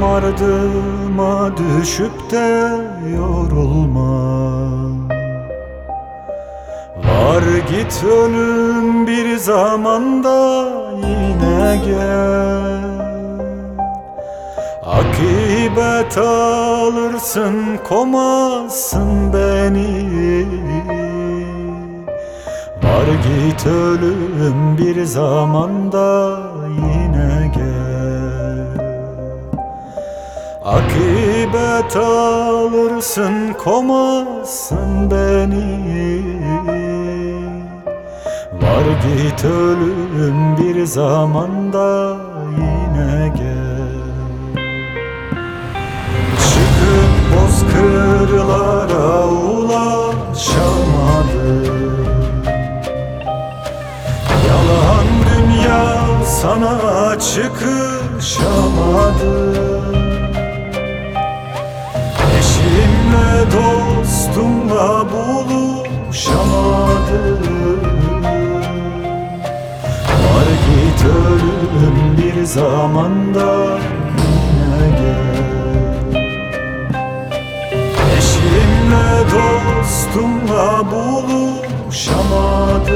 ardıma düşüp de yorulma. Var git ölüm bir zamanda yine gel. Akibet alırsın, komazsın beni. Var git ölüm bir zamanda yine gel. Akibet alırsın, komazsın beni. Var git ölüm bir zamanda yine gel. Çıkıp bozkırlara ulaşamadım. Yalan dünya sana çıkışamadı. Eşimle dostumla buluşamadı. Var git ölüm bir zamanda yine gel. Eşimle dostumla buluşamadı.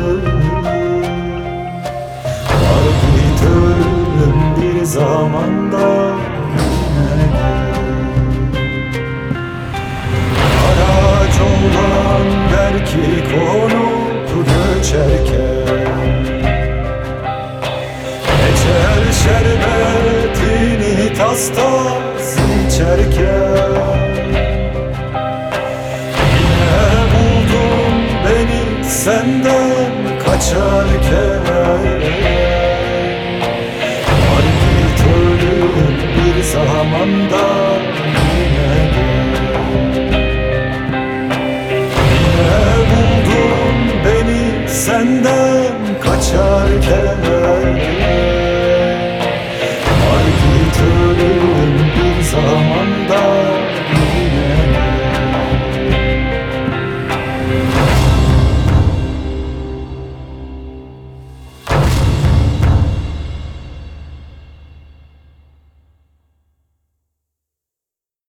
Bir zamanda yine gel. Araç olan der ki konup göçerken, geçer şerbetini tas tas içerken. Yine buldun beni senden kaçarken. Bir zamanda